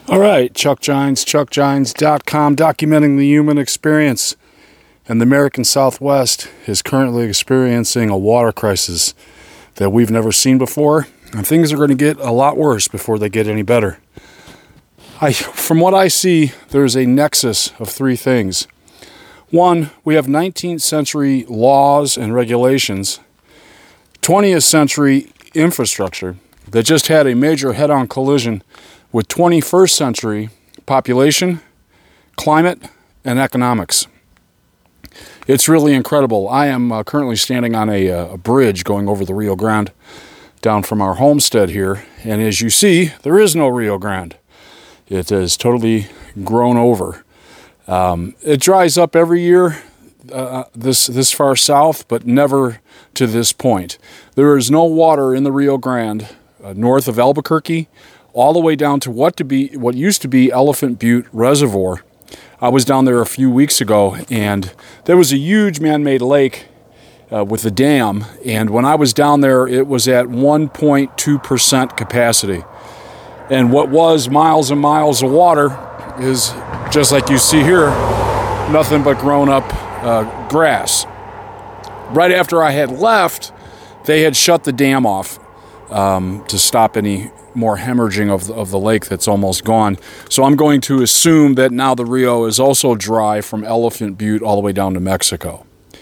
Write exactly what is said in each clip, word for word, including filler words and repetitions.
All right, Chuck Gines, chuck gines dot com, documenting the human experience. And the American Southwest is currently experiencing a water crisis that we've never seen before. And things are going to get a lot worse before they get any better. I, from what I see, there's a nexus of three things. One, we have nineteenth century laws and regulations, twentieth century infrastructure that just had a major head-on collision with twenty-first century population, climate, and economics. It's really incredible. I am uh, currently standing on a, uh, a bridge going over the Rio Grande down from our homestead here, and as you see, there is no Rio Grande. It is totally grown over. Um, it dries up every year uh, this this far south, but never to this point. There is no water in the Rio Grande uh, north of Albuquerque, all the way down to what to be what used to be Elephant Butte Reservoir. I was down there a few weeks ago, and there was a huge man-made lake uh, with a dam, and when I was down there, it was at one point two percent capacity. And what was miles and miles of water is, just like you see here, nothing but grown-up uh, grass. Right after I had left, they had shut the dam off um, to stop any more hemorrhaging of the, of the lake that's almost gone. So I'm going to assume that now the Rio is also dry from Elephant Butte all the way down to Mexico.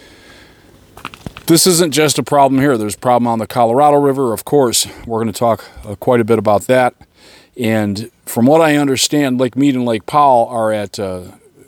This isn't just a problem here. There's a problem on the Colorado River, of course. We're going to talk uh, quite a bit about that. And from what I understand, Lake Mead and Lake Powell are at uh,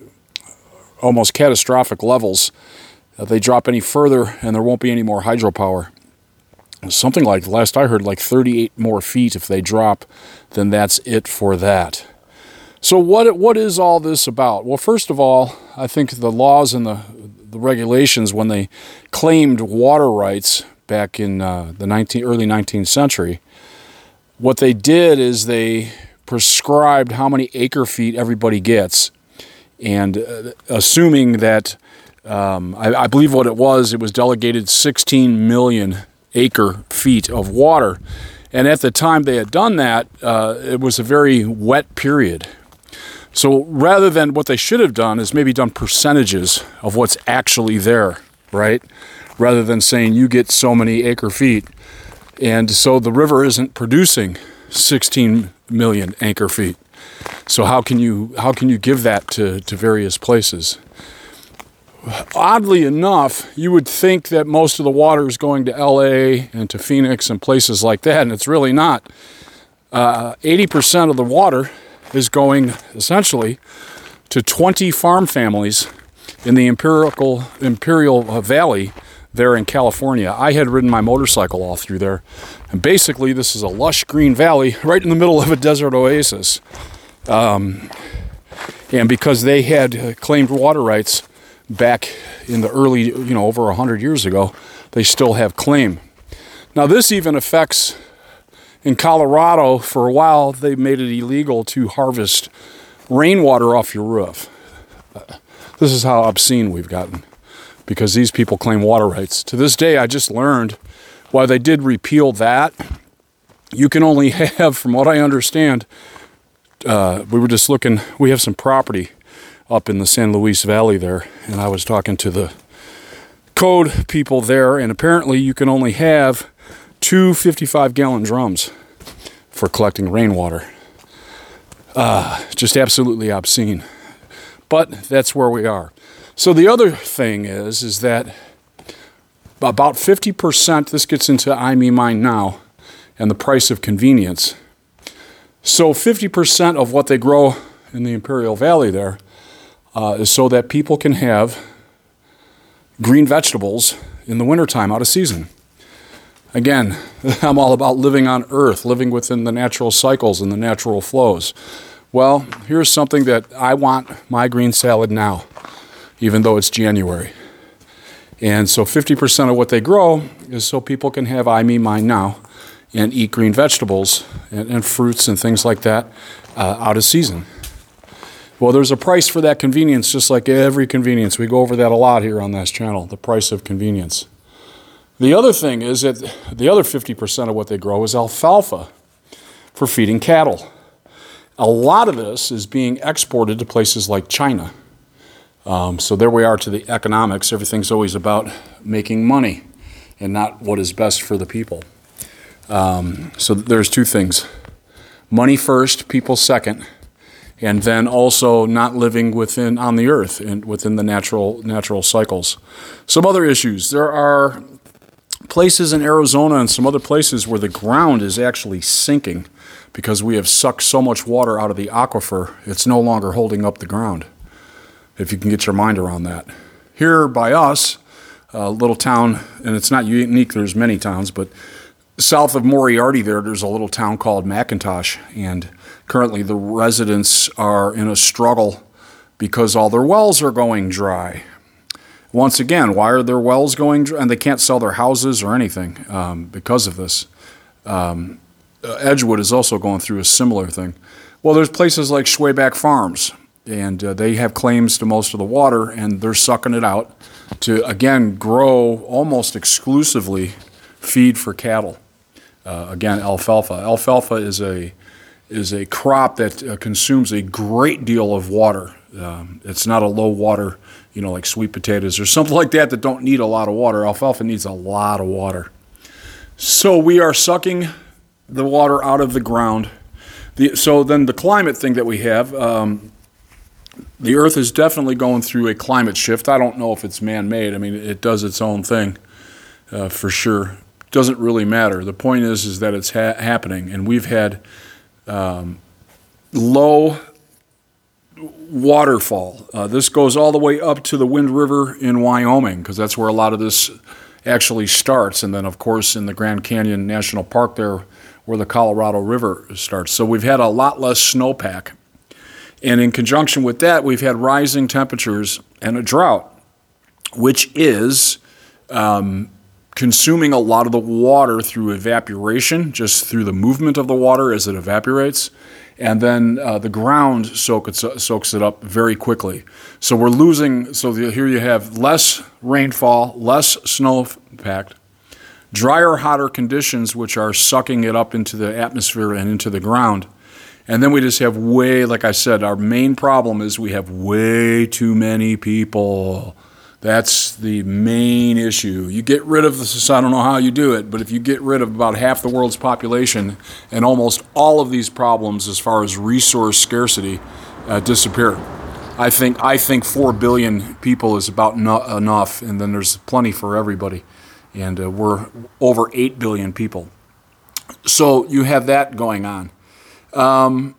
almost catastrophic levels. If they drop any further, and there won't be any more hydropower. Something like, the last I heard, like thirty-eight more feet if they drop, then that's it for that. So what what is all this about? Well, first of all, I think the laws and the, the regulations, when they claimed water rights back in uh, the nineteen, early nineteenth century, what they did is they prescribed how many acre feet everybody gets, and uh, assuming that, um, I, I believe what it was, it was delegated sixteen million acre feet of water. And at the time they had done that, uh, it was a very wet period. So rather than what they should have done is maybe done percentages of what's actually there, right? Rather than saying you get so many acre feet. And so the river isn't producing sixteen million acre feet. So how can you how can you give that to, to various places? Oddly enough, you would think that most of the water is going to L A and to Phoenix and places like that, and it's really not. Uh, eighty percent of the water is going essentially to twenty farm families in the Imperial, Imperial Valley there in California. I had ridden my motorcycle all through there, and basically this is a lush green valley right in the middle of a desert oasis. Um, and because they had claimed water rights back in the early, you know, over one hundred years ago, they still have claim. Now this even affects, in Colorado, for a while, they made it illegal to harvest rainwater off your roof. This is how obscene we've gotten, because these people claim water rights. To this day, I just learned, while they did repeal that, you can only have, from what I understand, uh, we were just looking, we have some property up in the San Luis Valley there, and I was talking to the code people there, and apparently you can only have two fifty-five gallon drums for collecting rainwater. Uh, just absolutely obscene. But that's where we are. So the other thing is, is that about fifty percent, this gets into I, me, mine now, and the price of convenience. So fifty percent of what they grow in the Imperial Valley there Uh, is so that people can have green vegetables in the wintertime out of season. Again, I'm all about living on Earth, living within the natural cycles and the natural flows. Well, here's something that I want my green salad now, even though it's January. And so fifty percent of what they grow is so people can have I, me, mine now and eat green vegetables and, and fruits and things like that uh, out of season. Well, there's a price for that convenience, just like every convenience. We go over that a lot here on this channel, the price of convenience. The other thing is that the other fifty percent of what they grow is alfalfa for feeding cattle. A lot of this is being exported to places like China. Um, so there we are to the economics. Everything's always about making money and not what is best for the people. Um, so there's two things. Money first, people second, and then also not living within on the earth and within the natural natural cycles. Some other issues. There are places in Arizona and some other places where the ground is actually sinking because we have sucked so much water out of the aquifer, it's no longer holding up the ground, if you can get your mind around that. Here by us, a little town, and it's not unique, there's many towns, but south of Moriarty there, there's a little town called McIntosh, and currently the residents are in a struggle because all their wells are going dry. Once again, why are their wells going dry? And they can't sell their houses or anything um, because of this. Um, Edgewood is also going through a similar thing. Well, there's places like Schwayback Farms, and uh, they have claims to most of the water, and they're sucking it out to, again, grow almost exclusively feed for cattle. Uh, again, alfalfa. Alfalfa is a is a crop that uh, consumes a great deal of water. Um, it's not a low water, you know, like sweet potatoes or something like that that don't need a lot of water. Alfalfa needs a lot of water. So we are sucking the water out of the ground. The, so then the climate thing that we have, um, the earth is definitely going through a climate shift. I don't know if it's man-made. I mean, it does its own thing uh, for sure. Doesn't really matter. The point is, is that it's ha- happening, and we've had um, low waterfall. Uh, this goes all the way up to the Wind River in Wyoming, because that's where a lot of this actually starts, and then, of course, in the Grand Canyon National Park there, where the Colorado River starts. So we've had a lot less snowpack, and in conjunction with that, we've had rising temperatures and a drought, which is um, consuming a lot of the water through evaporation, just through the movement of the water as it evaporates, and then uh, the ground soak it, soaks it up very quickly. So we're losing, so the, here you have less rainfall, less snowpack, drier, hotter conditions, which are sucking it up into the atmosphere and into the ground. And then we just have way, like I said, our main problem is we have way too many people. That's the main issue. You get rid of this, I don't know how you do it, but if you get rid of about half the world's population and almost all of these problems as far as resource scarcity uh, disappear. I think I think four billion people is about no, enough, and then there's plenty for everybody. And uh, we're over eight billion people. So you have that going on. Um,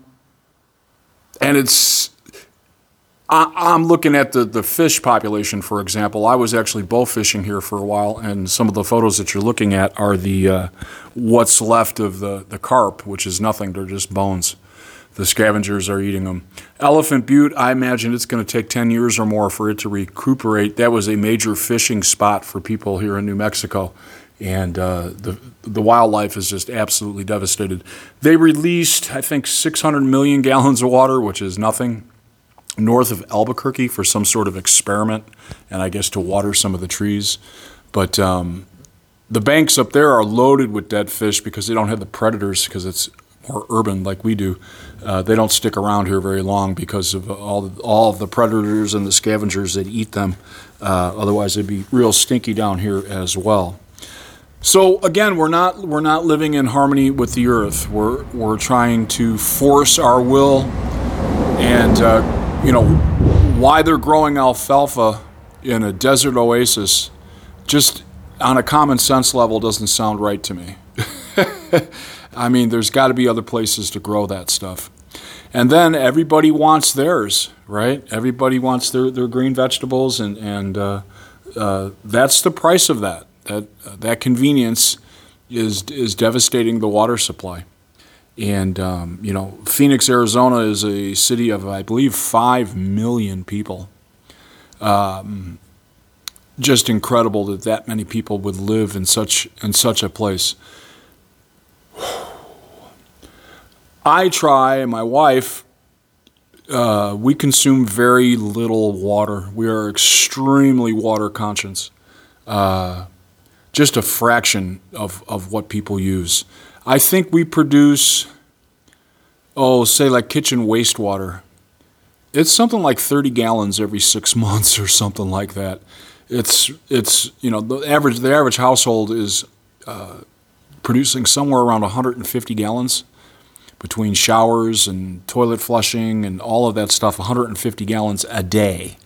and it's, I, I'm looking at the, the fish population, for example. I was actually bow fishing here for a while, and some of the photos that you're looking at are the uh, what's left of the, the carp, which is nothing. They're just bones. The scavengers are eating them. Elephant Butte, I imagine it's going to take ten years or more for it to recuperate. That was a major fishing spot for people here in New Mexico. And uh, the the wildlife is just absolutely devastated. They released, I think, six hundred million gallons of water, which is nothing, north of Albuquerque for some sort of experiment, and I guess to water some of the trees. But um, the banks up there are loaded with dead fish because they don't have the predators, because it's more urban like we do. Uh, they don't stick around here very long because of all the, all of the predators and the scavengers that eat them. Uh, otherwise, it'd be real stinky down here as well. So again, we're not we're not living in harmony with the earth. We're we're trying to force our will, and uh, you know why they're growing alfalfa in a desert oasis, just on a common sense level, doesn't sound right to me. I mean, there's got to be other places to grow that stuff. And then everybody wants theirs, right? Everybody wants their, their green vegetables, and and uh, uh, that's the price of that. That uh, that convenience is is devastating the water supply. And um, you know, Phoenix, Arizona is a city of, I believe, five million people. Um, just incredible that that many people would live in such in such a place. I try, and my wife, uh, we consume very little water. We are extremely water conscious. Uh, just a fraction of, of what people use. I think we produce oh, say like kitchen wastewater. It's something like thirty gallons every six months or something like that. It's, it's you know, the average, the average household is uh, producing somewhere around one hundred fifty gallons between showers and toilet flushing and all of that stuff, one hundred fifty gallons a day,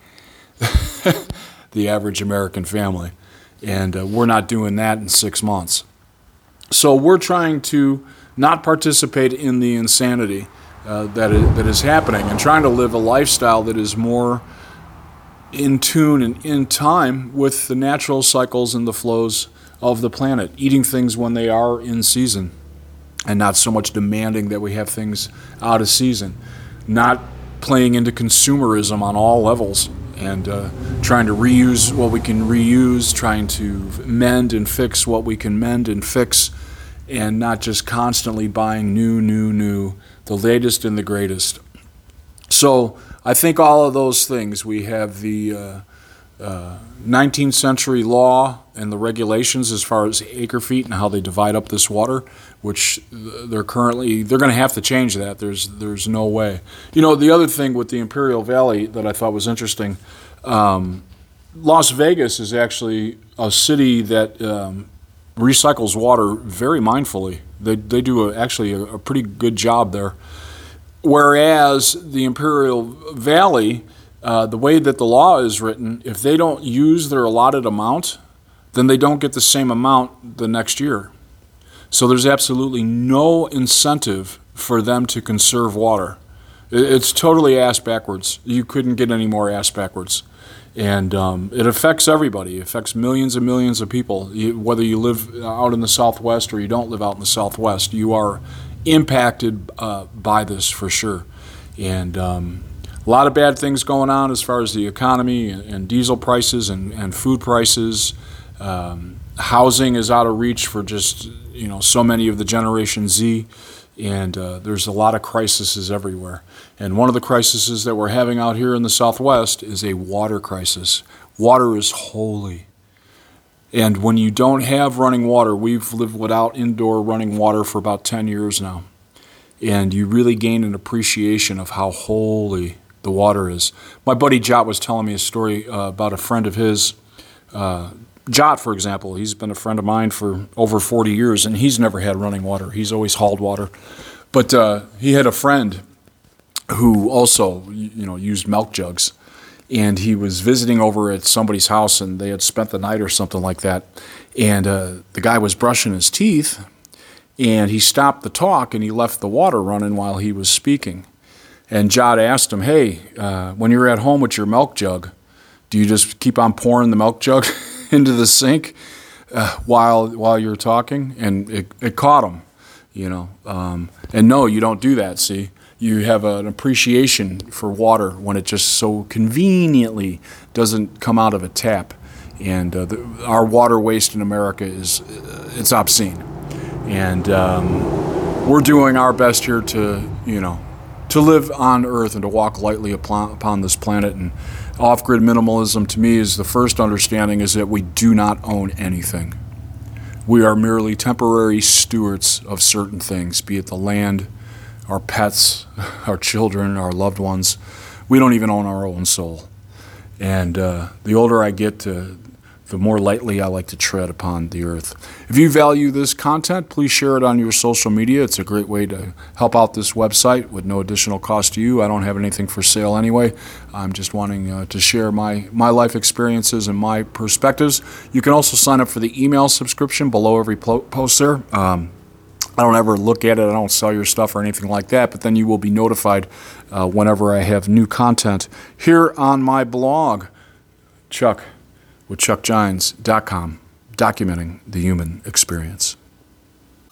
the average American family. And uh, we're not doing that in six months. So we're trying to not participate in the insanity uh, that is, that is happening, and trying to live a lifestyle that is more in tune and in time with the natural cycles and the flows of the planet, eating things when they are in season and not so much demanding that we have things out of season, not playing into consumerism on all levels, and uh, trying to reuse what we can reuse, trying to mend and fix what we can mend and fix, and not just constantly buying new, new, new, the latest and the greatest. So I think all of those things, we have the uh, uh, nineteenth century law and the regulations as far as acre feet and how they divide up this water, which they're currently, they're going to have to change that. There's there's no way. You know, the other thing with the Imperial Valley that I thought was interesting, um, Las Vegas is actually a city that um, recycles water very mindfully. They they do a, actually a, a pretty good job there. Whereas the Imperial Valley, uh, the way that the law is written, if they don't use their allotted amount, then they don't get the same amount the next year. So there's absolutely no incentive for them to conserve water. It's totally ass backwards. You couldn't get any more ass backwards. And um, it affects everybody. It affects millions and millions of people. You, whether you live out in the Southwest or you don't live out in the Southwest, you are impacted uh, by this for sure. And um, a lot of bad things going on as far as the economy and, and diesel prices and, and food prices. Um, housing is out of reach for just, you know, so many of the Generation Z. And uh, there's a lot of crises everywhere. And one of the crises that we're having out here in the Southwest is a water crisis. Water is holy. And when you don't have running water, we've lived without indoor running water for about ten years now. And you really gain an appreciation of how holy the water is. My buddy Jot was telling me a story uh, about a friend of his. Uh, Jot, for example, he's been a friend of mine for over forty years, and he's never had running water. He's always hauled water. But uh, he had a friend who also, you know, used milk jugs. And he was visiting over at somebody's house, and they had spent the night or something like that. And uh, the guy was brushing his teeth, and he stopped the talk, and he left the water running while he was speaking. And Jot asked him, hey, uh, when you're at home with your milk jug, do you just keep on pouring the milk jug into the sink uh, while while you're talking? And it, it caught him, you know. Um, and no, you don't do that, see. You have an appreciation for water when it just so conveniently doesn't come out of a tap. And uh, the, our water waste in America is uh, it's obscene. And um, we're doing our best here to, you know, to live on Earth and to walk lightly upon, upon this planet. And off-grid minimalism, to me, is the first understanding is that we do not own anything. We are merely temporary stewards of certain things, be it the land, our pets, our children, our loved ones. We don't even own our own soul. And uh, the older I get, uh, the more lightly I like to tread upon the earth. If you value this content, please share it on your social media. It's a great way to help out this website with no additional cost to you. I don't have anything for sale anyway. I'm just wanting uh, to share my, my life experiences and my perspectives. You can also sign up for the email subscription below every post there. Um, I don't ever look at it. I don't sell your stuff or anything like that, but then you will be notified uh, whenever I have new content here on my blog, Chuck, with chuck gines dot com, documenting the human experience.